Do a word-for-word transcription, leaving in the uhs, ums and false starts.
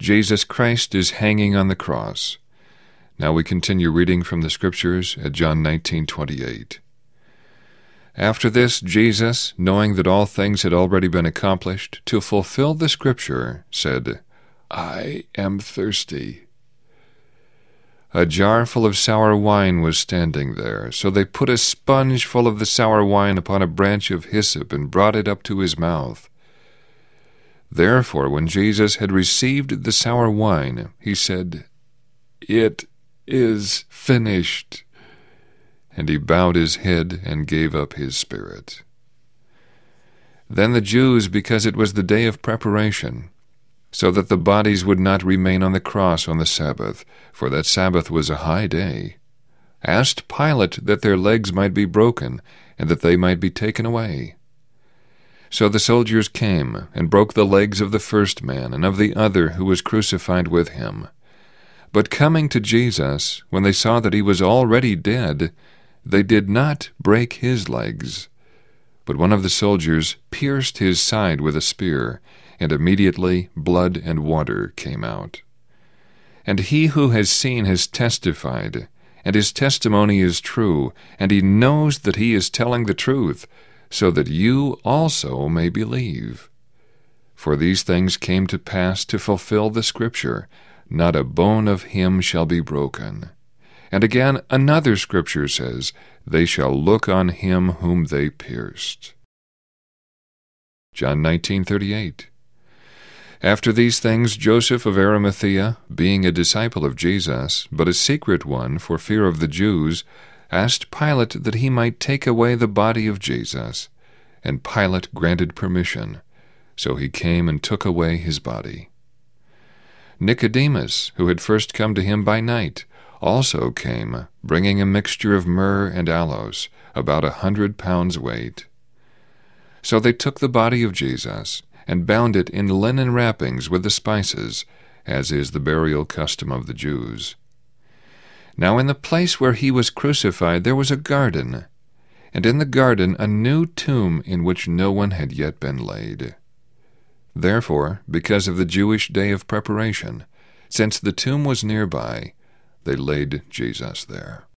Jesus Christ is hanging on the cross. Now we continue reading from the Scriptures at John nineteen twenty-eight. After this, Jesus, knowing that all things had already been accomplished, to fulfill the Scripture, said, I am thirsty. A jar full of sour wine was standing there, so they put a sponge full of the sour wine upon a branch of hyssop and brought it up to his mouth. Therefore, when Jesus had received the sour wine, he said, It is finished. And he bowed his head and gave up his spirit. Then the Jews, because it was the day of preparation, so that the bodies would not remain on the cross on the Sabbath, for that Sabbath was a high day, asked Pilate that their legs might be broken, and that they might be taken away. So the soldiers came, and broke the legs of the first man, and of the other who was crucified with him. But coming to Jesus, when they saw that he was already dead, they did not break his legs. But one of the soldiers pierced his side with a spear, and immediately blood and water came out. And he who has seen has testified, and his testimony is true, and he knows that he is telling the truth, so that you also may believe. For these things came to pass to fulfill the Scripture, not a bone of him shall be broken. And again another Scripture says, They shall look on him whom they pierced. John nineteen thirty-eight. After these things Joseph of Arimathea, being a disciple of Jesus, but a secret one for fear of the Jews, asked Pilate that he might take away the body of Jesus. And Pilate granted permission, so he came and took away his body. Nicodemus, who had first come to him by night, also came, bringing a mixture of myrrh and aloes, about a hundred pounds weight. So they took the body of Jesus, and bound it in linen wrappings with the spices, as is the burial custom of the Jews. Now in the place where he was crucified there was a garden, and in the garden a new tomb in which no one had yet been laid. Therefore, because of the Jewish day of preparation, since the tomb was nearby, they laid Jesus there.